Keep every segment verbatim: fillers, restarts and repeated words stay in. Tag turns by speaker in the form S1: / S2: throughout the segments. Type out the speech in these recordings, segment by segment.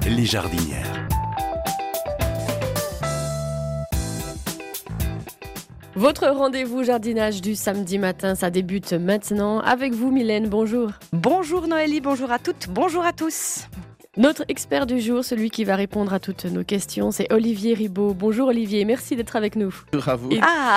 S1: les jardinières.
S2: Votre rendez-vous jardinage du samedi matin, ça débute maintenant. Avec vous, Mylène, bonjour.
S3: Bonjour Noélie, bonjour à toutes, bonjour à tous.
S2: Notre expert du jour, celui qui va répondre à toutes nos questions, c'est Olivier Ribaud. Bonjour Olivier, merci d'être avec nous.
S4: Bonjour à vous.
S2: Et...
S3: Ah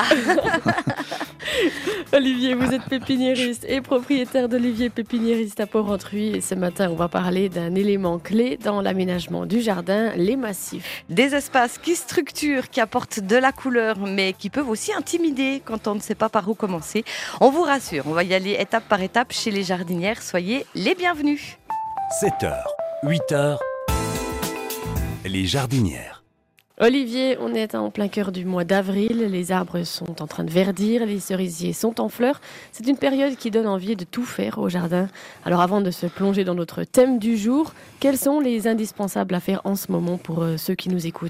S2: Olivier, vous êtes pépiniériste et propriétaire d'Olivier Pépiniériste à Porrentruy. Et ce matin, on va parler d'un élément clé dans l'aménagement du jardin, les massifs.
S3: Des espaces qui structurent, qui apportent de la couleur, mais qui peuvent aussi intimider quand on ne sait pas par où commencer. On vous rassure, on va y aller étape par étape chez les jardinières. Soyez les bienvenus.
S1: sept heures, huit heures, les jardinières.
S2: Olivier, on est en plein cœur du mois d'avril, les arbres sont en train de verdir, les cerisiers sont en fleurs. C'est une période qui donne envie de tout faire au jardin. Alors avant de se plonger dans notre thème du jour, quels sont les indispensables à faire en ce moment pour euh, ceux qui nous écoutent ?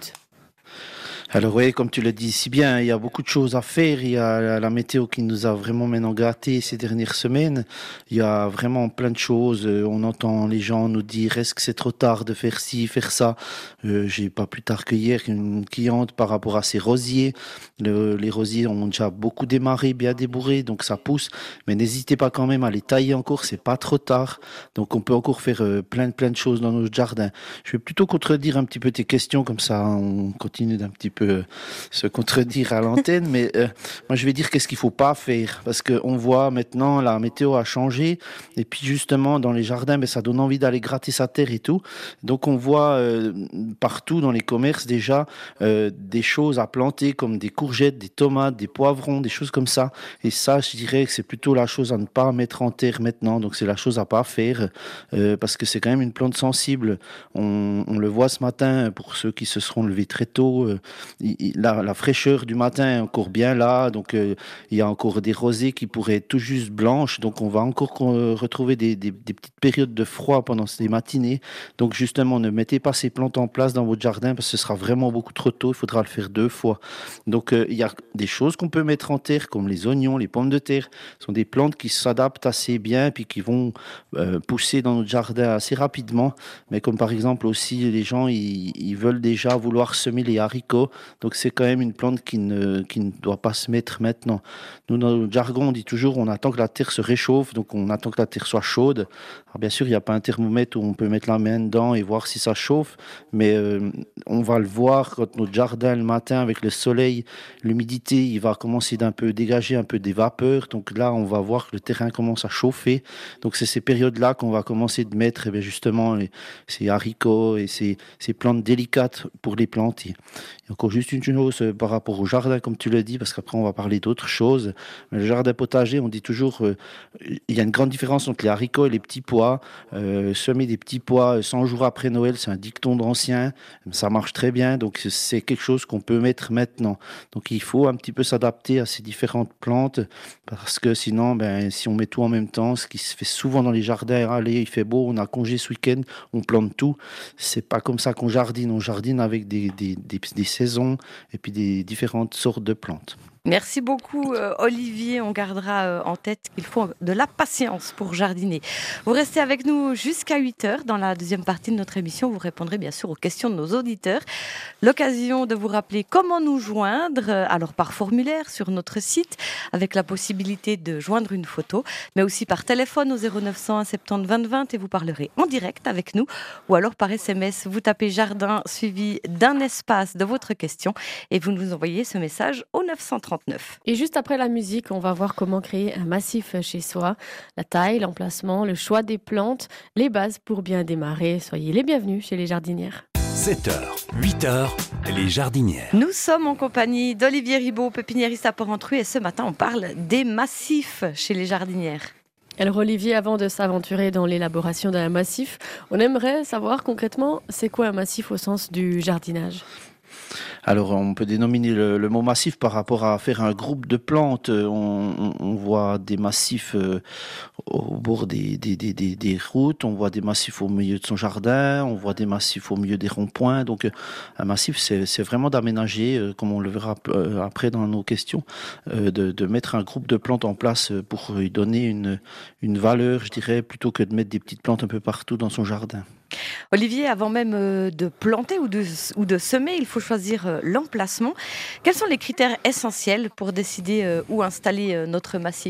S4: Alors oui, comme tu le dis si bien, il y a beaucoup de choses à faire. Il y a la météo qui nous a vraiment maintenant gâtés ces dernières semaines. Il y a vraiment plein de choses. On entend les gens nous dire est-ce que c'est trop tard de faire ci, faire ça. Euh, j'ai pas plus tard que hier une cliente par rapport à ses rosiers. Le, les rosiers ont déjà beaucoup démarré, bien débourré, donc ça pousse. Mais n'hésitez pas quand même à les tailler encore, c'est pas trop tard. Donc on peut encore faire euh, plein, plein de choses dans notre jardin. Je vais plutôt contredire un petit peu tes questions, comme ça on continue d'un petit peu peut se contredire à l'antenne, mais euh, moi je vais dire qu'est-ce qu'il faut pas faire, parce qu'on voit maintenant la météo a changé, et puis justement dans les jardins, ben, ça donne envie d'aller gratter sa terre et tout, donc on voit euh, partout dans les commerces déjà euh, des choses à planter comme des courgettes, des tomates, des poivrons, des choses comme ça, et ça je dirais que c'est plutôt la chose à ne pas mettre en terre maintenant, donc c'est la chose à pas faire, euh, parce que c'est quand même une plante sensible, on, on le voit ce matin pour ceux qui se seront levés très tôt, euh, La, la fraîcheur du matin est encore bien là, donc euh, il y a encore des rosées qui pourraient être tout juste blanches, donc on va encore euh, retrouver des, des, des petites périodes de froid pendant ces matinées. Donc justement, ne mettez pas ces plantes en place dans votre jardin parce que ce sera vraiment beaucoup trop tôt, il faudra le faire deux fois. Donc euh, il y a des choses qu'on peut mettre en terre comme les oignons, les pommes de terre, ce sont des plantes qui s'adaptent assez bien puis qui vont euh, pousser dans notre jardin assez rapidement, mais comme par exemple aussi les gens ils, ils veulent déjà vouloir semer les haricots. Donc c'est quand même une plante qui ne, qui ne doit pas se mettre maintenant. Nous, dans notre jargon, on dit toujours on attend que la terre se réchauffe, donc on attend que la terre soit chaude. Alors bien sûr, il n'y a pas un thermomètre où on peut mettre la main dedans et voir si ça chauffe, mais euh, on va le voir quand notre jardin le matin avec le soleil, l'humidité, il va commencer d'un peu dégager un peu des vapeurs. Donc là, on va voir que le terrain commence à chauffer. Donc c'est ces périodes-là qu'on va commencer de mettre eh bien, justement les, ces haricots et ces, ces plantes délicates pour les planter. Et encore juste une chose par rapport au jardin, comme tu l'as dit, parce qu'après on va parler d'autres choses. Mais le jardin potager, on dit toujours, euh, il y a une grande différence entre les haricots et les petits pois. Euh, semer des petits pois cent jours après Noël, c'est un dicton d'ancien, ça marche très bien, donc c'est quelque chose qu'on peut mettre maintenant. Donc il faut un petit peu s'adapter à ces différentes plantes, parce que sinon, ben, si on met tout en même temps, ce qui se fait souvent dans les jardins, allez, il fait beau, on a congé ce week-end, on plante tout. C'est pas comme ça qu'on jardine, on jardine avec des, des, des, des saisons et puis des différentes sortes de plantes.
S3: Merci beaucoup euh, Olivier, on gardera euh, en tête qu'il faut de la patience pour jardiner. Vous restez avec nous jusqu'à huit heures. Dans la deuxième partie de notre émission, vous répondrez bien sûr aux questions de nos auditeurs. L'occasion de vous rappeler comment nous joindre, alors par formulaire sur notre site, avec la possibilité de joindre une photo, mais aussi par téléphone au zéro neuf cent un soixante-dix vingt vingt et vous parlerez en direct avec nous, ou alors par S M S, vous tapez jardin suivi d'un espace de votre question et vous nous envoyez ce message au neuf cent trente-neuf.
S2: Et juste après la musique, on va voir comment créer un massif chez soi. La taille, l'emplacement, le choix des plantes, les bases pour bien démarrer. Soyez les bienvenus chez les jardinières.
S1: sept heures, huit heures, les jardinières.
S3: Nous sommes en compagnie d'Olivier Ribaud, pépiniériste à Porrentruy, et ce matin on parle des massifs chez les jardinières.
S2: Alors Olivier, avant de s'aventurer dans l'élaboration d'un massif, on aimerait savoir concrètement c'est quoi un massif au sens du jardinage ?
S4: Alors, on peut dénominer le, le mot massif par rapport à faire un groupe de plantes. On, on, on voit des massifs euh, au bord des, des, des, des, des routes, on voit des massifs au milieu de son jardin, on voit des massifs au milieu des ronds-points. Donc, euh, un massif, c'est, c'est vraiment d'aménager, euh, comme on le verra euh, après dans nos questions, euh, de, de mettre un groupe de plantes en place pour lui donner une, une valeur, je dirais, plutôt que de mettre des petites plantes un peu partout dans son jardin.
S3: Olivier, avant même de planter ou de, ou de semer, il faut choisir l'emplacement. Quels sont les critères essentiels pour décider où installer notre massif ?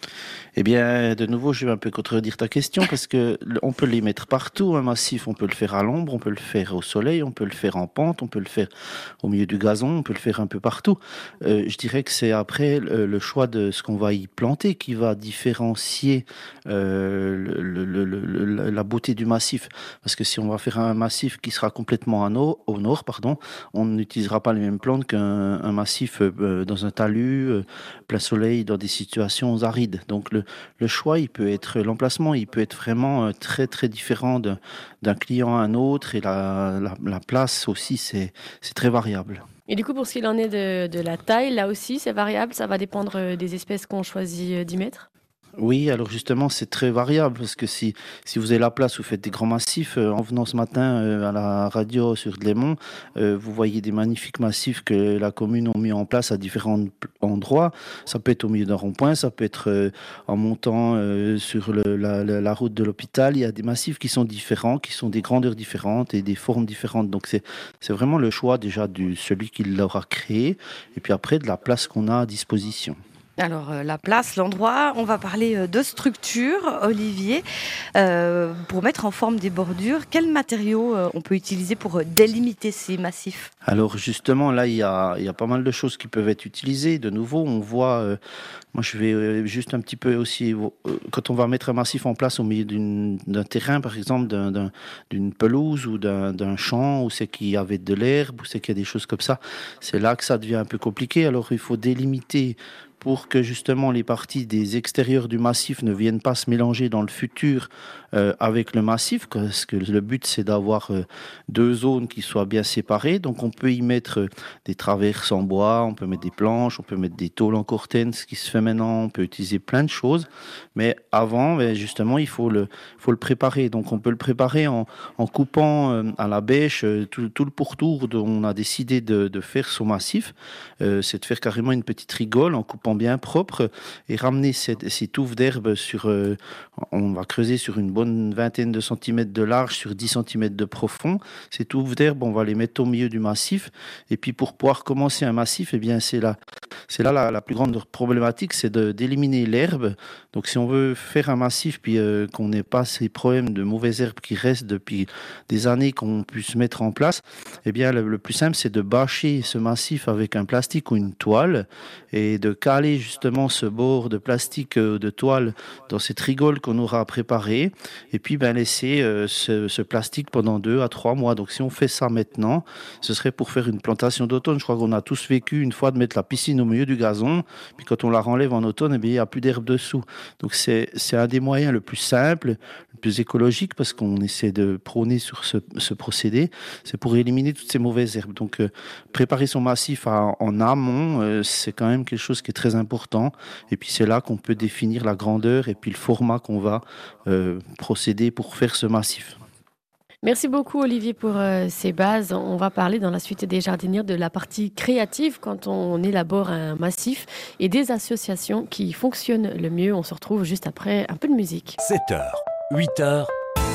S4: Eh bien, de nouveau, je vais un peu contredire ta question parce que on peut les mettre partout, un massif. On peut le faire à l'ombre, on peut le faire au soleil, on peut le faire en pente, on peut le faire au milieu du gazon, on peut le faire un peu partout. Euh, je dirais que c'est après le, le choix de ce qu'on va y planter qui va différencier euh, le, le, le, le, la beauté du massif. Parce que si on va faire un massif qui sera complètement au, au nord, pardon, on n'utilisera pas les mêmes plantes qu'un un massif euh, dans un talus, euh, plein soleil, dans des situations arides. Donc le Le choix, il peut être, l'emplacement, il peut être vraiment très très différent d'un, d'un client à un autre et la, la, la place aussi, c'est, c'est très variable.
S2: Et du coup, pour ce qu'il en est de, de la taille, là aussi, c'est variable, ça va dépendre des espèces qu'on choisit d'y mettre ?
S4: Oui, alors justement, c'est très variable parce que si, si vous avez la place, vous faites des grands massifs. Euh, en venant ce matin euh, à la radio sur Glémont, euh, vous voyez des magnifiques massifs que la commune a mis en place à différents endroits. Ça peut être au milieu d'un rond-point, ça peut être euh, en montant euh, sur le, la, la, la route de l'hôpital. Il y a des massifs qui sont différents, qui sont des grandeurs différentes et des formes différentes. Donc c'est, c'est vraiment le choix déjà de celui qui l'aura créé et puis après de la place qu'on a à disposition.
S3: Alors, euh, la place, l'endroit, on va parler euh, de structure, Olivier. Euh, pour mettre en forme des bordures, quels matériaux euh, on peut utiliser pour euh, délimiter ces massifs ?
S4: Alors justement, là, il y a, il y a pas mal de choses qui peuvent être utilisées. De nouveau, on voit, euh, moi je vais euh, juste un petit peu aussi, euh, quand on va mettre un massif en place au milieu d'une, d'un terrain, par exemple, d'un, d'un, d'une pelouse ou d'un, d'un champ, où c'est qu'il y avait de l'herbe, où c'est qu'il y a des choses comme ça, c'est là que ça devient un peu compliqué. Alors il faut délimiter pour que justement les parties des extérieurs du massif ne viennent pas se mélanger dans le futur euh, avec le massif, parce que le but c'est d'avoir euh, deux zones qui soient bien séparées. Donc on peut y mettre euh, des traverses en bois, on peut mettre des planches, on peut mettre des tôles en corten, ce qui se fait maintenant, on peut utiliser plein de choses. Mais avant, ben, justement, il faut le, faut le préparer. Donc on peut le préparer en, en coupant euh, à la bêche euh, tout, tout le pourtour dont on a décidé de, de faire son massif. Euh, c'est de faire carrément une petite rigole en coupant bien propre et ramener ces, ces touffes d'herbe sur, euh, on va creuser sur une bonne vingtaine de centimètres de large sur dix centimètres de profond. Ces touffes d'herbe, on va les mettre au milieu du massif. Et puis pour pouvoir commencer un massif, eh bien c'est là, c'est là la, la plus grande problématique, c'est de, d'éliminer l'herbe. Donc si on veut faire un massif puis euh, qu'on n'ait pas ces problèmes de mauvaises herbes qui restent depuis des années qu'on puisse mettre en place, eh bien le, le plus simple c'est de bâcher ce massif avec un plastique ou une toile et de caler justement ce bord de plastique euh, de toile dans cette rigole qu'on aura préparée et puis ben laisser euh, ce, ce plastique pendant deux à trois mois. Donc si on fait ça maintenant, ce serait pour faire une plantation d'automne. Je crois qu'on a tous vécu une fois de mettre la piscine au milieu du gazon, puis quand on la renlève en automne, eh bien il n'y a plus d'herbe dessous. Donc c'est, c'est un des moyens le plus simple, le plus écologique parce qu'on essaie de prôner sur ce, ce procédé, c'est pour éliminer toutes ces mauvaises herbes. Donc euh, préparer son massif à, en amont, euh, c'est quand même quelque chose qui est très important. Et puis c'est là qu'on peut définir la grandeur et puis le format qu'on va euh, procéder pour faire ce massif.
S2: Merci beaucoup Olivier pour euh, ces bases. On va parler dans la suite des jardinières de la partie créative quand on élabore un massif et des associations qui fonctionnent le mieux. On se retrouve juste après un peu de musique.
S1: sept heures, huit heures,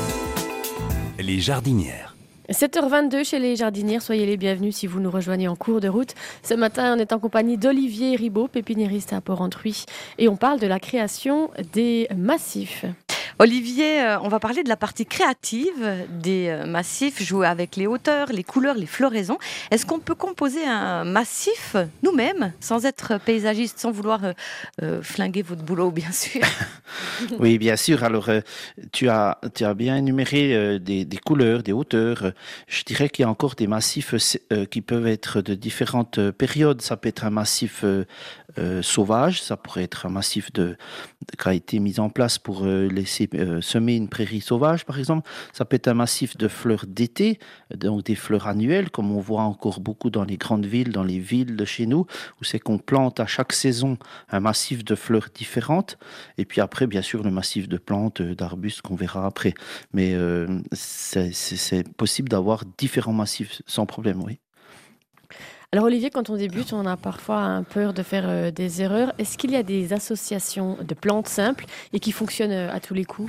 S1: les jardinières.
S2: sept heures vingt-deux chez les jardinières, soyez les bienvenus si vous nous rejoignez en cours de route. Ce matin, on est en compagnie d'Olivier Ribaud, pépiniériste à Port-Entruy, et on parle de la création des massifs.
S3: Olivier, on va parler de la partie créative des massifs, jouer avec les hauteurs, les couleurs, les floraisons. Est-ce qu'on peut composer un massif nous-mêmes, sans être paysagiste, sans vouloir euh, flinguer votre boulot, bien sûr?
S4: Oui, bien sûr. Alors, euh, tu as, tu as bien énuméré euh, des, des couleurs, des hauteurs. Je dirais qu'il y a encore des massifs euh, qui peuvent être de différentes périodes. Ça peut être un massif euh, euh, sauvage, ça pourrait être un massif de, de, qui a été mis en place pour euh, laisser euh, semer une prairie sauvage, par exemple. Ça peut être un massif de fleurs d'été, donc des fleurs annuelles, comme on voit encore beaucoup dans les grandes villes, dans les villes de chez nous, où c'est qu'on plante à chaque saison un massif de fleurs différentes. Et puis après, bien sûr, le massif de plantes, d'arbustes qu'on verra après. Mais euh, c'est, c'est, c'est possible d'avoir différents massifs sans problème, oui.
S2: Alors Olivier, quand on débute, on a parfois un peur de faire euh, des erreurs. Est-ce qu'il y a des associations de plantes simples et qui fonctionnent euh, à tous les coups ?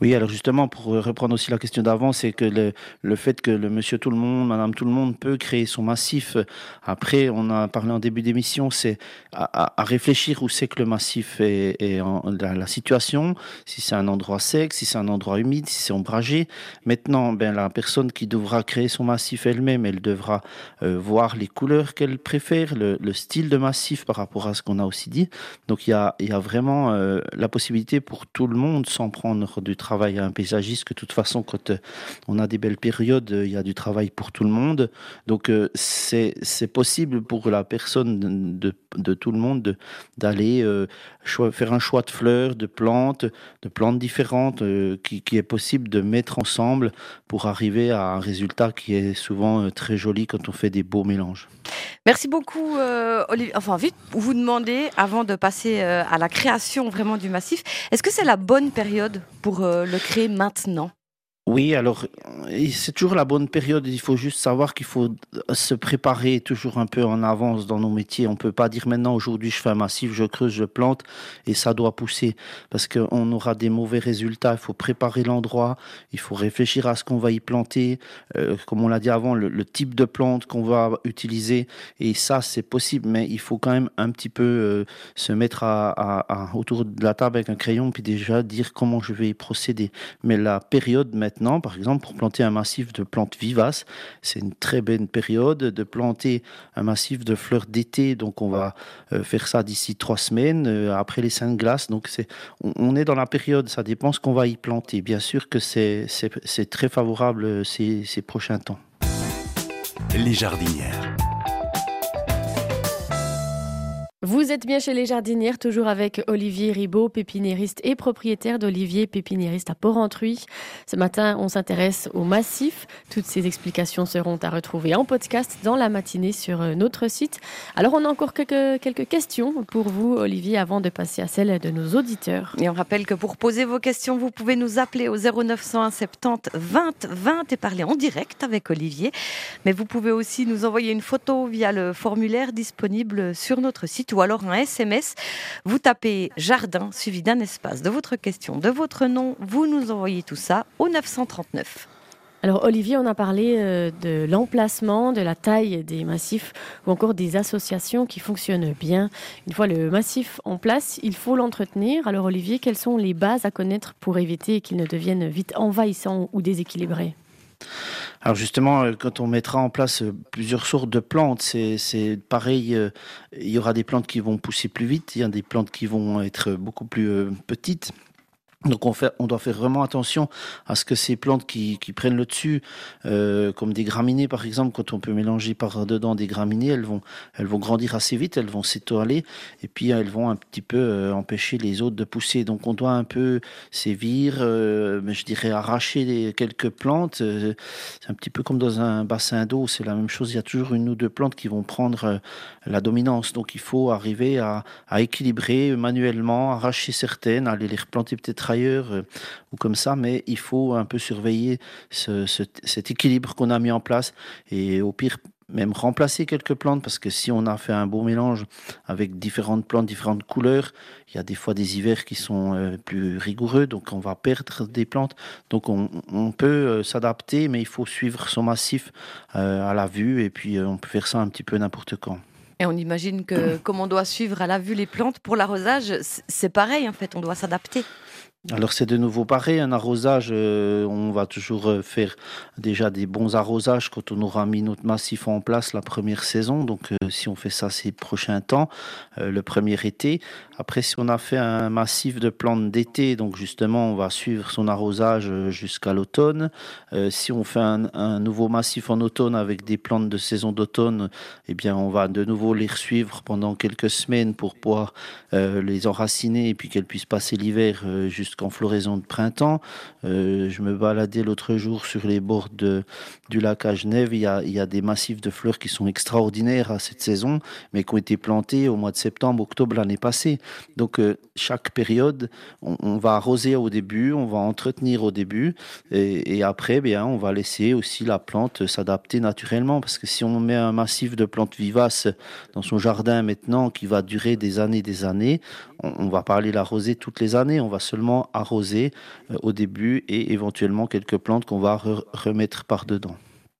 S4: Oui, alors justement, pour reprendre aussi la question d'avant, c'est que le, le fait que le monsieur tout le monde, madame tout le monde peut créer son massif, après, on a parlé en début d'émission, c'est à, à, à réfléchir où c'est que le massif est, est en, la, la situation, si c'est un endroit sec, si c'est un endroit humide, si c'est ombragé. Maintenant, ben, la personne qui devra créer son massif elle-même, elle devra euh, voir les couleurs qu'elle préfère, le, le style de massif par rapport à ce qu'on a aussi dit. Donc, il y a, il y a vraiment euh, la possibilité pour tout le monde, sans prendre du travail à un paysagiste, que de toute façon, quand euh, on a des belles périodes, euh, il y a du travail pour tout le monde. Donc, euh, c'est, c'est possible pour la personne de, de, de tout le monde de, d'aller euh, choix, faire un choix de fleurs, de plantes, de plantes différentes, euh, qui, qui est possible de mettre ensemble pour arriver à un résultat qui est souvent euh, très joli quand on fait des beaux mélanges.
S3: Merci beaucoup, euh, Olivier. Enfin, vite, vous demander, avant de passer euh, à la création vraiment du massif, est-ce que c'est la bonne période pour euh, le créer maintenant ?
S4: Oui, alors c'est toujours la bonne période. Il faut juste savoir qu'il faut se préparer toujours un peu en avance dans nos métiers. On peut pas dire maintenant, aujourd'hui, je fais un massif, je creuse, je plante et ça doit pousser parce qu'on aura des mauvais résultats. Il faut préparer l'endroit, il faut réfléchir à ce qu'on va y planter, euh, comme on l'a dit avant, le, le type de plante qu'on va utiliser. Et ça, c'est possible, mais il faut quand même un petit peu euh, se mettre à, à, à, autour de la table avec un crayon puis déjà dire comment je vais y procéder. Mais la période maintenant, Maintenant, par exemple, pour planter un massif de plantes vivaces, c'est une très belle période de planter un massif de fleurs d'été. Donc, on va euh, faire ça d'ici trois semaines, euh, après les Saintes Glaces. Donc, c'est, on, on est dans la période, ça dépend ce qu'on va y planter. Bien sûr que c'est, c'est, c'est très favorable euh, ces, ces prochains temps.
S1: Les jardinières.
S2: Vous êtes bien chez Les Jardinières, toujours avec Olivier Ribaud, pépiniériste et propriétaire d'Olivier Pépiniériste à Porrentruy. Ce matin, on s'intéresse au massif. Toutes ces explications seront à retrouver en podcast dans la matinée sur notre site. Alors, on a encore quelques, quelques questions pour vous, Olivier, avant de passer à celles de nos auditeurs.
S3: Et on rappelle que pour poser vos questions, vous pouvez nous appeler au zéro neuf cent un soixante-dix vingt vingt et parler en direct avec Olivier. Mais vous pouvez aussi nous envoyer une photo via le formulaire disponible sur notre site ou alors un S M S. Vous tapez jardin suivi d'un espace de votre question, de votre nom. Vous nous envoyez tout ça au neuf cent trente-neuf.
S2: Alors Olivier, on a parlé euh, de l'emplacement, de la taille des massifs ou encore des associations qui fonctionnent bien. Une fois le massif en place, il faut l'entretenir. Alors Olivier, quelles sont les bases à connaître pour éviter qu'il ne devienne vite envahissant ou déséquilibré ?
S4: Alors justement, quand on mettra en place plusieurs sortes de plantes, c'est, c'est pareil, euh, il y aura des plantes qui vont pousser plus vite, il y a des plantes qui vont être beaucoup plus euh, petites. Donc on, fait, on doit faire vraiment attention à ce que ces plantes qui, qui prennent le dessus, euh, comme des graminées par exemple, quand on peut mélanger par dedans des graminées, elles vont, elles vont grandir assez vite, elles vont s'étoiler et puis elles vont un petit peu euh, empêcher les autres de pousser. Donc on doit un peu sévir, euh, mais je dirais arracher les, quelques plantes. Euh, c'est un petit peu comme dans un bassin d'eau, c'est la même chose. Il y a toujours une ou deux plantes qui vont prendre euh, la dominance. Donc il faut arriver à, à équilibrer manuellement, arracher certaines, aller les replanter peut-être ailleurs euh, ou comme ça, mais il faut un peu surveiller ce, ce, cet équilibre qu'on a mis en place et au pire même remplacer quelques plantes parce que si on a fait un beau mélange avec différentes plantes, différentes couleurs, il y a des fois des hivers qui sont euh, plus rigoureux, donc on va perdre des plantes. Donc on, on peut euh, s'adapter, mais il faut suivre son massif euh, à la vue et puis euh, on peut faire ça un petit peu n'importe quand.
S3: Et on imagine que comme on doit suivre à la vue les plantes pour l'arrosage, c'est pareil en fait, on doit s'adapter.
S4: Alors c'est de nouveau pareil, un arrosage, euh, on va toujours faire déjà des bons arrosages quand on aura mis notre massif en place la première saison, donc euh, si on fait ça ces prochains temps, euh, le premier été. Après si on a fait un massif de plantes d'été, donc justement on va suivre son arrosage jusqu'à l'automne. Euh, si on fait un, un nouveau massif en automne avec des plantes de saison d'automne, eh bien on va de nouveau les suivre pendant quelques semaines pour pouvoir euh, les enraciner et puis qu'elles puissent passer l'hiver euh, jusqu'à en floraison de printemps. Euh, je me baladais l'autre jour sur les bords de, du lac à Genève. Il y, a, il y a des massifs de fleurs qui sont extraordinaires à cette saison, mais qui ont été plantés au mois de septembre, octobre l'année passée. Donc, euh, chaque période, on, on va arroser au début, on va entretenir au début, et, et après, bien, on va laisser aussi la plante s'adapter naturellement, parce que si on met un massif de plantes vivaces dans son jardin maintenant, qui va durer des années, des années, on, on va pas aller l'arroser toutes les années, on va seulement simplement arroser euh, au début et éventuellement quelques plantes qu'on va re- remettre par-dedans.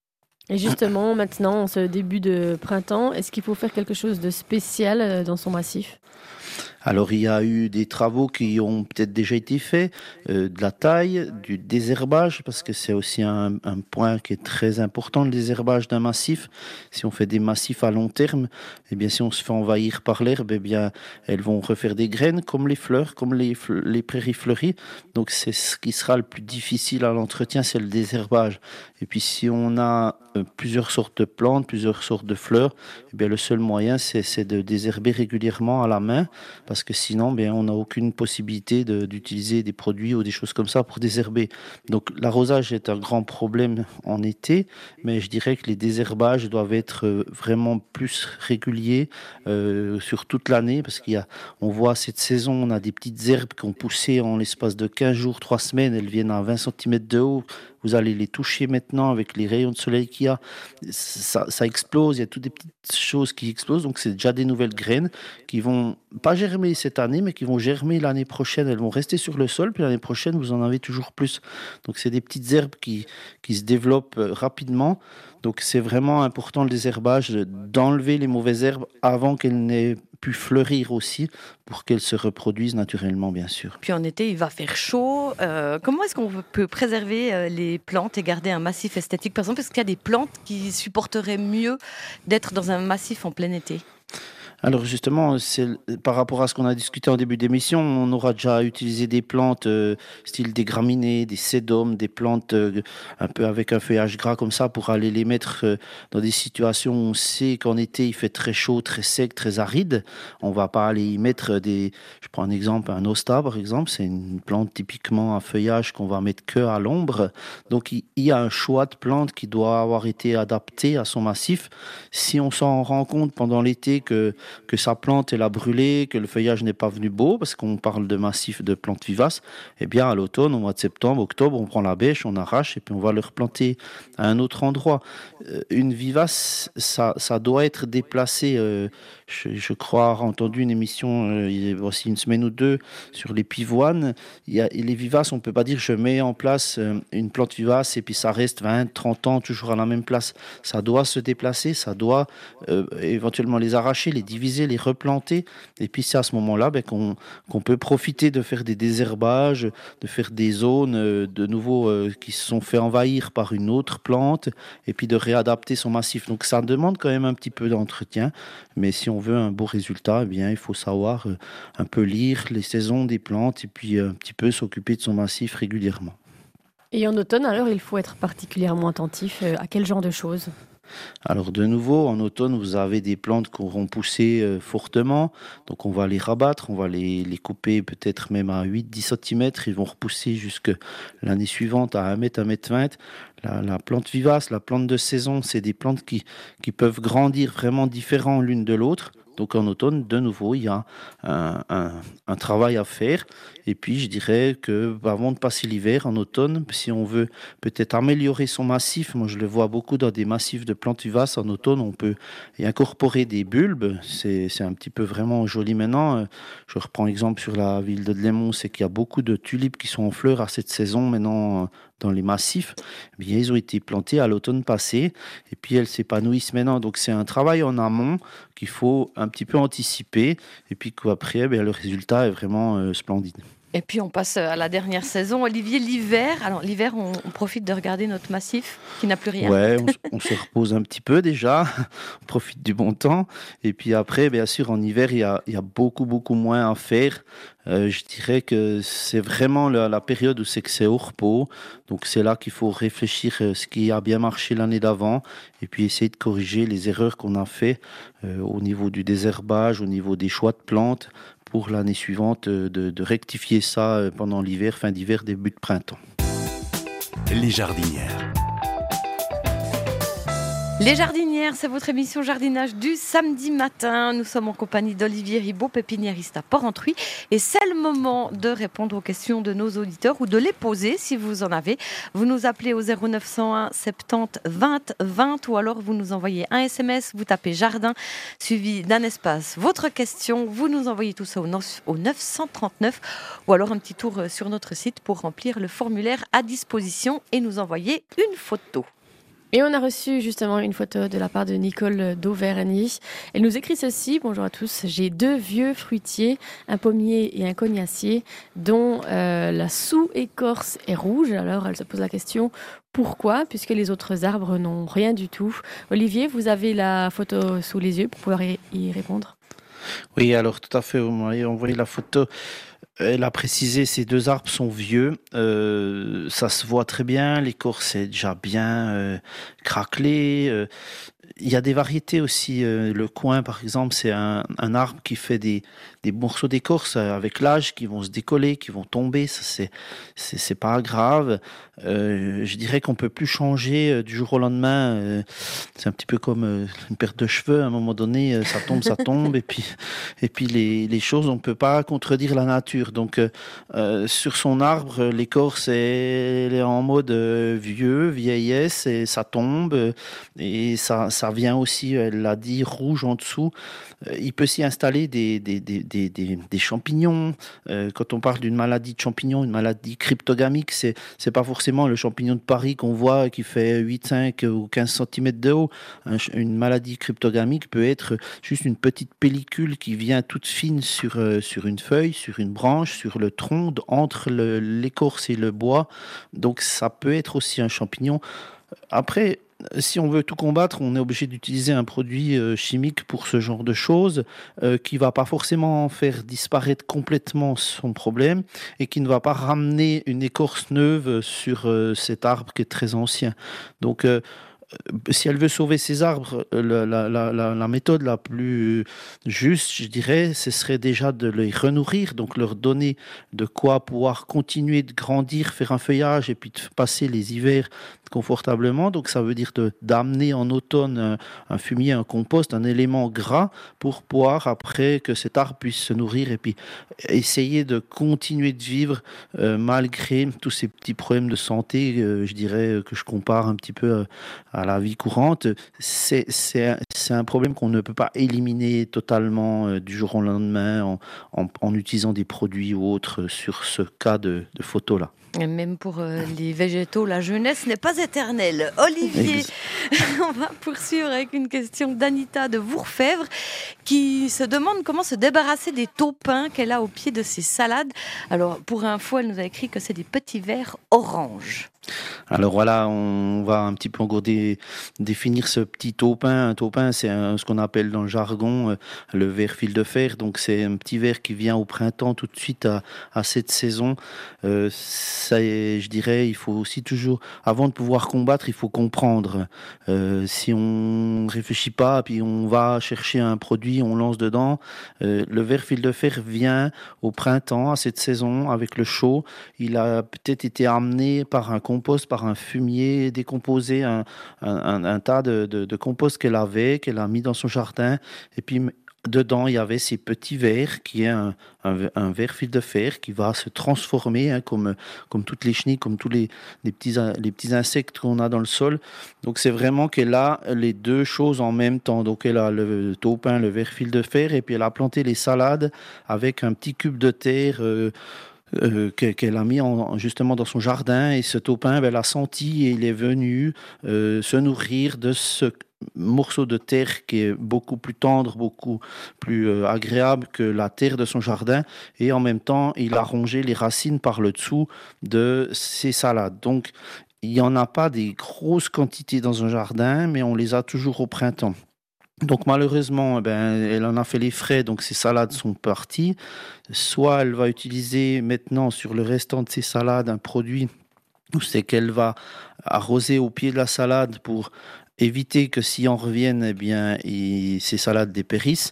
S2: Et justement, maintenant, en ce début de printemps, est-ce qu'il faut faire quelque chose de spécial euh, dans son massif ?
S4: Alors il y a eu des travaux qui ont peut-être déjà été faits, euh, de la taille, du désherbage, parce que c'est aussi un, un point qui est très important, le désherbage d'un massif. Si on fait des massifs à long terme, eh bien si on se fait envahir par l'herbe, eh bien elles vont refaire des graines comme les fleurs, comme les, fle- les prairies fleuries. Donc c'est ce qui sera le plus difficile à l'entretien, c'est le désherbage. Et puis si on a euh, plusieurs sortes de plantes, plusieurs sortes de fleurs, eh bien le seul moyen c'est, c'est de désherber régulièrement à la main, parce que sinon, ben, on n'a aucune possibilité de, d'utiliser des produits ou des choses comme ça pour désherber. Donc l'arrosage est un grand problème en été, mais je dirais que les désherbages doivent être euh, vraiment plus réguliers euh, sur toute l'année, parce qu'il y a, on voit cette saison, on a des petites herbes qui ont poussé en l'espace de quinze jours, trois semaines, elles viennent à vingt centimètres de haut. Vous allez les toucher maintenant avec les rayons de soleil qu'il y a. Ça, ça explose, il y a toutes des petites choses qui explosent. Donc, c'est déjà des nouvelles graines qui vont pas germer cette année, mais qui vont germer l'année prochaine. Elles vont rester sur le sol, puis l'année prochaine, vous en avez toujours plus. Donc, c'est des petites herbes qui, qui se développent rapidement. Donc, c'est vraiment important le désherbage, d'enlever les mauvaises herbes avant qu'elles n'aient pu fleurir aussi, pour qu'elles se reproduisent naturellement, bien sûr.
S3: Puis en été, il va faire chaud. Euh, comment est-ce qu'on peut préserver euh, les plantes et garder un massif esthétique, par exemple? Est-ce qu'il y a des plantes qui supporteraient mieux d'être dans un massif en plein été?
S4: Alors justement, c'est par rapport à ce qu'on a discuté en début d'émission, on aura déjà utilisé des plantes euh, style des graminées, des sédums, des plantes euh, un peu avec un feuillage gras comme ça pour aller les mettre euh, dans des situations où on sait qu'en été il fait très chaud, très sec, très aride. On va pas aller y mettre des... Je prends un exemple, un hosta par exemple, c'est une plante typiquement à feuillage qu'on va mettre que à l'ombre. Donc il y a un choix de plantes qui doit avoir été adapté à son massif. Si on s'en rend compte pendant l'été que que sa plante elle a brûlé, que le feuillage n'est pas venu beau, parce qu'on parle de massif de plantes vivaces, eh bien à l'automne, au mois de septembre, octobre, on prend la bêche, on arrache et puis on va le replanter à un autre endroit. Euh, une vivace, ça, ça doit être déplacé. Euh, je, je crois avoir entendu une émission euh, il y a aussi une semaine ou deux sur les pivoines. Il y a, et les vivaces, on ne peut pas dire je mets en place euh, une plante vivace et puis ça reste vingt, trente ans toujours à la même place. Ça doit se déplacer, ça doit euh, éventuellement les arracher, les diviser, les replanter, et puis c'est à ce moment-là ben, qu'on, qu'on peut profiter de faire des désherbages, de faire des zones euh, de nouveau euh, qui se sont fait envahir par une autre plante, et puis de réadapter son massif. Donc ça demande quand même un petit peu d'entretien, mais si on veut un beau résultat, eh bien, il faut savoir euh, un peu lire les saisons des plantes, et puis euh, un petit peu s'occuper de son massif régulièrement.
S2: Et en automne, alors, il faut être particulièrement attentif euh, à quel genre de choses ?
S4: Alors de nouveau, en automne, vous avez des plantes qui auront poussé euh, fortement, donc on va les rabattre, on va les, les couper peut-être même à huit à dix centimètres, ils vont repousser jusque l'année suivante à un mètre, un mètre vingt. La, la plante vivace, la plante de saison, c'est des plantes qui, qui peuvent grandir vraiment différents l'une de l'autre. Donc en automne, de nouveau, il y a un, un, un travail à faire. Et puis je dirais que avant de passer l'hiver, en automne, si on veut peut-être améliorer son massif, moi je le vois beaucoup dans des massifs de plantes vivaces, en automne on peut y incorporer des bulbes. C'est, c'est un petit peu vraiment joli maintenant. Je reprends exemple sur la ville de Dlemont, c'est qu'il y a beaucoup de tulipes qui sont en fleurs à cette saison maintenant dans les massifs. Eh bien, ils ont été plantés à l'automne passé et puis elles s'épanouissent maintenant. Donc c'est un travail en amont qu'il faut un petit peu anticiper et puis qu'après, eh bien, le résultat est vraiment euh, splendide.
S3: Et puis on passe à la dernière saison. Olivier, l'hiver, alors l'hiver on, on profite de regarder notre massif qui n'a plus rien.
S4: Ouais, on, on se repose un petit peu déjà, on profite du bon temps. Et puis après, bien sûr, en hiver, il y a, il y a beaucoup, beaucoup moins à faire. Euh, je dirais que c'est vraiment la, la période où c'est que c'est au repos. Donc c'est là qu'il faut réfléchir à ce qui a bien marché l'année d'avant et puis essayer de corriger les erreurs qu'on a fait euh, au niveau du désherbage, au niveau des choix de plantes, pour l'année suivante de, de rectifier ça pendant l'hiver, fin d'hiver, début de printemps.
S1: Les jardinières.
S3: Les jardinières Jardinière, c'est votre émission jardinage du samedi matin. Nous sommes en compagnie d'Olivier Ribaud, pépiniériste à Porrentruy. Et c'est le moment de répondre aux questions de nos auditeurs ou de les poser si vous en avez. Vous nous appelez au zéro neuf cent un soixante-dix vingt vingt ou alors vous nous envoyez un S M S, vous tapez jardin suivi d'un espace. Votre question, vous nous envoyez tout ça au neuf cent trente-neuf ou alors un petit tour sur notre site pour remplir le formulaire à disposition et nous envoyer une photo.
S2: Et on a reçu justement une photo de la part de Nicole d'Auvergne. Elle nous écrit ceci: bonjour à tous, j'ai deux vieux fruitiers, un pommier et un cognacier, dont euh, la sous-écorce est rouge. Alors elle se pose la question, pourquoi? Puisque les autres arbres n'ont rien du tout. Olivier, vous avez la photo sous les yeux pour pouvoir y, y répondre.
S4: Oui, alors tout à fait, vous m'avez envoyé la photo. Elle a précisé, ces deux arbres sont vieux, euh, ça se voit très bien, l'écorce est déjà bien euh, craquelée. Euh, il y a des variétés aussi, euh, le coin par exemple, c'est un, un arbre qui fait des, des morceaux d'écorce avec l'âge qui vont se décoller, qui vont tomber, ça c'est, c'est, c'est pas grave. Euh, je dirais qu'on peut plus changer euh, du jour au lendemain, euh, c'est un petit peu comme euh, une perte de cheveux, à un moment donné euh, ça tombe, ça tombe, et puis, et puis les, les choses, on peut pas contredire la nature. Donc euh, sur son arbre, l'écorce est, elle est en mode euh, vieux, vieillesse, et ça tombe, euh, et ça, ça vient aussi, elle l'a dit, rouge en dessous. Euh, il peut s'y installer des, des, des, des, des, des champignons. Euh, quand on parle d'une maladie de champignons, une maladie cryptogamique, c'est, c'est pas forcément le champignon de Paris qu'on voit qui fait huit, cinq ou quinze centimètres de haut. Un, une maladie cryptogamique peut être juste une petite pellicule qui vient toute fine sur, euh, sur une feuille, sur une branche, sur le tronc, entre le, l'écorce et le bois. Donc ça peut être aussi un champignon. Après, si on veut tout combattre, on est obligé d'utiliser un produit euh, chimique pour ce genre de choses, euh, qui va pas forcément faire disparaître complètement son problème et qui ne va pas ramener une écorce neuve sur euh, cet arbre qui est très ancien. Donc euh, si elle veut sauver ses arbres, la, la, la, la méthode la plus juste, je dirais, ce serait déjà de les renourrir, donc leur donner de quoi pouvoir continuer de grandir, faire un feuillage et puis de passer les hivers confortablement. Donc ça veut dire de, d'amener en automne un, un fumier, un compost, un élément gras pour pouvoir après que cet arbre puisse se nourrir et puis essayer de continuer de vivre euh, malgré tous ces petits problèmes de santé, euh, je dirais, que je compare un petit peu à à la vie courante. C'est, c'est, c'est un problème qu'on ne peut pas éliminer totalement euh, du jour au lendemain en, en, en utilisant des produits ou autres sur ce cas de, de photo-là.
S3: Et même pour euh, les végétaux, la jeunesse n'est pas éternelle. Olivier, on va poursuivre avec une question d'Anita de Vourfèvre qui se demande comment se débarrasser des taupins qu'elle a au pied de ses salades. Alors, pour info, elle nous a écrit que c'est des petits vers orange.
S4: Alors voilà, on va un petit peu encore dé, définir ce petit taupin. Un taupin, c'est un, ce qu'on appelle dans le jargon euh, le ver fil de fer. Donc c'est un petit ver qui vient au printemps tout de suite à, à cette saison. Euh, ça est, je dirais, il faut aussi toujours, avant de pouvoir combattre, il faut comprendre. Euh, si on réfléchit pas, puis on va chercher un produit, on lance dedans. Euh, le ver fil de fer vient au printemps à cette saison avec le chaud. Il a peut-être été amené par un compost, par un fumier décomposé, un, un, un tas de, de, de compost qu'elle avait, qu'elle a mis dans son jardin. Et puis, dedans, il y avait ces petits vers, qui est un, un, un ver fil de fer qui va se transformer, hein, comme, comme toutes les chenilles, comme tous les, les, petits, les petits insectes qu'on a dans le sol. Donc, c'est vraiment qu'elle a les deux choses en même temps. Donc, elle a le taupin, le ver fil de fer, et puis elle a planté les salades avec un petit cube de terre euh, Euh, qu'elle a mis en, justement dans son jardin, et ce taupin, ben, elle a senti et il est venu euh, se nourrir de ce morceau de terre qui est beaucoup plus tendre, beaucoup plus euh, agréable que la terre de son jardin, et en même temps il a rongé les racines par le dessous de ses salades. Donc il n'y en a pas des grosses quantités dans un jardin, mais on les a toujours au printemps. Donc malheureusement, eh ben, elle en a fait les frais, donc ses salades sont parties. Soit elle va utiliser maintenant sur le restant de ses salades un produit où c'est qu'elle va arroser au pied de la salade pour éviter que s'y en revienne, eh bien, et ces salades dépérissent.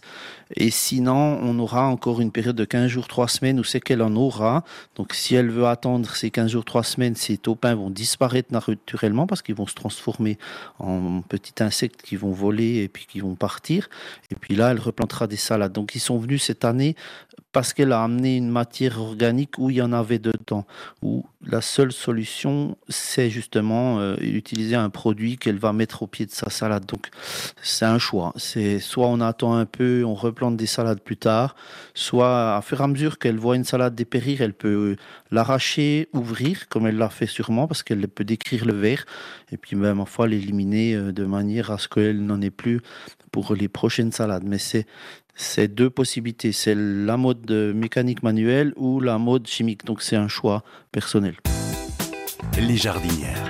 S4: Et sinon, on aura encore une période de quinze jours, trois semaines où c'est qu'elle en aura. Donc si elle veut attendre ces quinze jours, trois semaines, ces taupins vont disparaître naturellement parce qu'ils vont se transformer en petits insectes qui vont voler et puis qui vont partir. Et puis là, elle replantera des salades. Donc ils sont venus cette année parce qu'elle a amené une matière organique où il y en avait dedans. Où la seule solution, c'est justement euh, utiliser un produit qu'elle va mettre au pied de sa salade. Donc c'est un choix. C'est soit on attend un peu, on replante des salades plus tard, soit à fur et à mesure qu'elle voit une salade dépérir, elle peut l'arracher, ouvrir, comme elle l'a fait sûrement, parce qu'elle peut décrire le verre, et puis même en fois l'éliminer euh, de manière à ce qu'elle n'en ait plus pour les prochaines salades. Mais c'est C'est deux possibilités, c'est la mode mécanique manuelle ou la mode chimique, donc c'est un choix personnel.
S1: Les jardinières.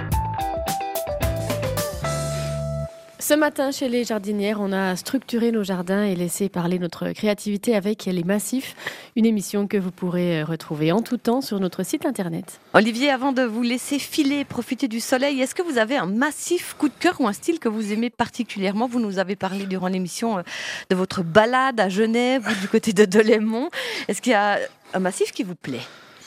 S2: Ce matin, chez les jardinières, on a structuré nos jardins et laissé parler notre créativité avec les massifs, une émission que vous pourrez retrouver en tout temps sur notre site internet.
S3: Olivier, avant de vous laisser filer, profiter du soleil, est-ce que vous avez un massif coup de cœur ou un style que vous aimez particulièrement ? Vous nous avez parlé durant l'émission de votre balade à Genève ou du côté de Delémont. Est-ce qu'il y a un massif qui vous plaît ?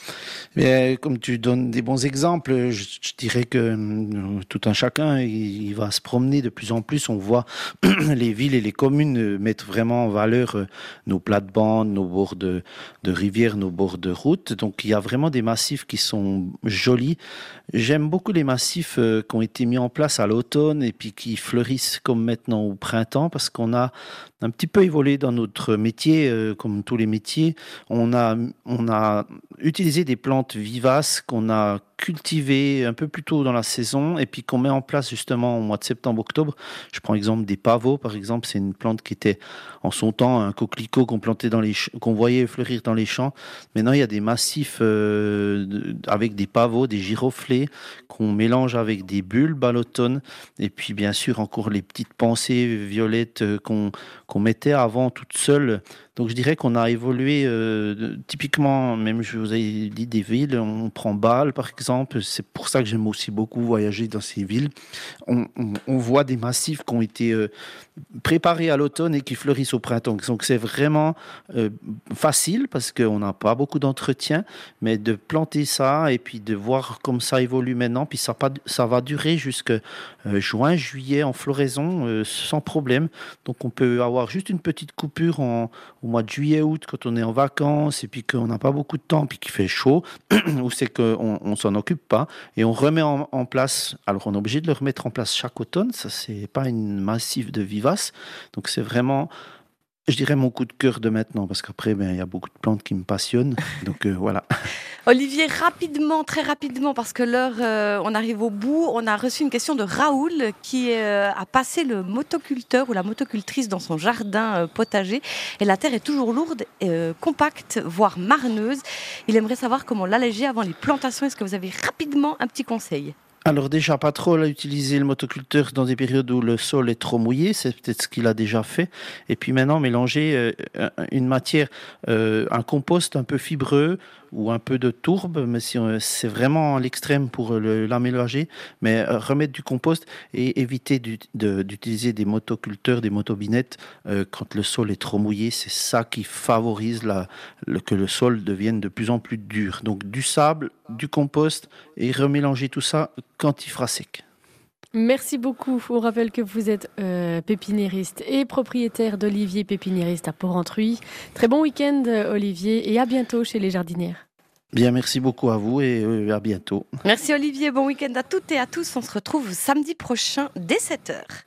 S4: Mais comme tu donnes des bons exemples, je, je dirais que euh, tout un chacun, il, il va se promener de plus en plus. On voit les villes et les communes mettre vraiment en valeur euh, nos plates-bandes, nos bords de, de rivières, nos bords de routes. Donc il y a vraiment des massifs qui sont jolis. J'aime beaucoup les massifs euh, qui ont été mis en place à l'automne et puis qui fleurissent comme maintenant au printemps, parce qu'on a un petit peu évolué dans notre métier, euh, comme tous les métiers. On a, on a utilisé des plantes vivaces qu'on a cultivées un peu plus tôt dans la saison et puis qu'on met en place justement au mois de septembre-octobre. Je prends l'exemple des pavots, par exemple. C'est une plante qui était en son temps un coquelicot qu'on plantait dans les ch- qu'on voyait fleurir dans les champs. Maintenant, il y a des massifs euh, de, avec des pavots, des giroflées qu'on mélange avec des bulbes à l'automne. Et puis, bien sûr, encore les petites pensées violettes euh, qu'on, qu'on mettait avant toutes seules. Donc je dirais qu'on a évolué euh, typiquement, même je vous ai dit des villes, on prend Bâle par exemple, c'est pour ça que j'aime aussi beaucoup voyager dans ces villes. On, on, on voit des massifs qui ont été euh, préparés à l'automne et qui fleurissent au printemps. Donc c'est vraiment euh, facile parce qu'on n'a pas beaucoup d'entretien, mais de planter ça et puis de voir comme ça évolue maintenant, puis ça, pas, ça va durer jusqu'à euh, juin, juillet en floraison euh, sans problème. Donc on peut avoir juste une petite coupure en au mois de juillet, août, quand on est en vacances et puis qu'on n'a pas beaucoup de temps, puis qu'il fait chaud, ou c'est qu'on on s'en occupe pas, et on remet en, en place, alors on est obligé de le remettre en place chaque automne, ça c'est pas une massif de vivaces, donc c'est vraiment, je dirais mon coup de cœur de maintenant, parce qu'après, ben, il y a beaucoup de plantes qui me passionnent, donc euh, voilà.
S3: Olivier, rapidement, très rapidement, parce que l'heure, euh, on arrive au bout, on a reçu une question de Raoul qui euh, a passé le motoculteur ou la motocultrice dans son jardin euh, potager et la terre est toujours lourde, euh, compacte, voire marneuse. Il aimerait savoir comment l'alléger avant les plantations. Est-ce que vous avez rapidement un petit conseil ?
S4: Alors déjà, pas trop là, utiliser le motoculteur dans des périodes où le sol est trop mouillé, c'est peut-être ce qu'il a déjà fait. Et puis maintenant, mélanger euh, une matière, euh, un compost un peu fibreux ou un peu de tourbe, mais si on, c'est vraiment l'extrême pour le, l'amélanger, mais euh, remettre du compost et éviter du, de, d'utiliser des motoculteurs, des motobinettes euh, quand le sol est trop mouillé. C'est ça qui favorise la, le, que le sol devienne de plus en plus dur. Donc du sable, du compost et remélanger tout ça quand il fera sec.
S2: Merci beaucoup. On rappelle que vous êtes euh, pépiniériste et propriétaire d'Olivier Pépiniériste à Porrentruy. Très bon week-end, Olivier, et à bientôt chez les jardinières.
S4: Bien, merci beaucoup à vous et euh, à bientôt.
S3: Merci Olivier, bon week-end à toutes et à tous. On se retrouve samedi prochain dès sept heures.